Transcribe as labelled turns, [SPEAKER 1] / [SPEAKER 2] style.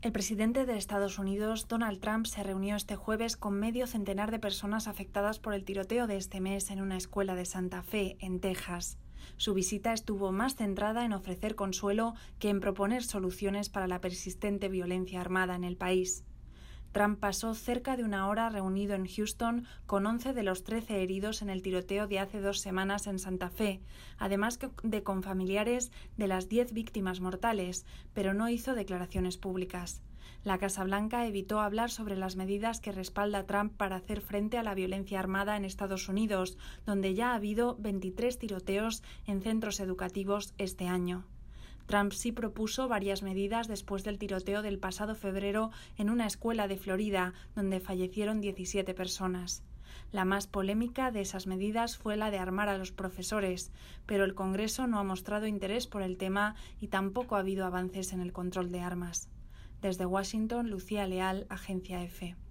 [SPEAKER 1] El presidente de Estados Unidos, Donald Trump, se reunió este jueves con medio centenar de personas afectadas por el tiroteo de este mes en una escuela de Santa Fe, en Texas. Su visita estuvo más centrada en ofrecer consuelo que en proponer soluciones para la persistente violencia armada en el país. Trump pasó cerca de una hora reunido en Houston con 11 de los 13 heridos en el tiroteo de hace 2 semanas en Santa Fe, además de con familiares de las 10 víctimas mortales, pero no hizo declaraciones públicas. La Casa Blanca evitó hablar sobre las medidas que respalda Trump para hacer frente a la violencia armada en Estados Unidos, donde ya ha habido 23 tiroteos en centros educativos este año. Trump sí propuso varias medidas después del tiroteo del pasado febrero en una escuela de Florida, donde fallecieron 17 personas. La más polémica de esas medidas fue la de armar a los profesores, pero el Congreso no ha mostrado interés por el tema y tampoco ha habido avances en el control de armas. Desde Washington, Lucía Leal, Agencia EFE.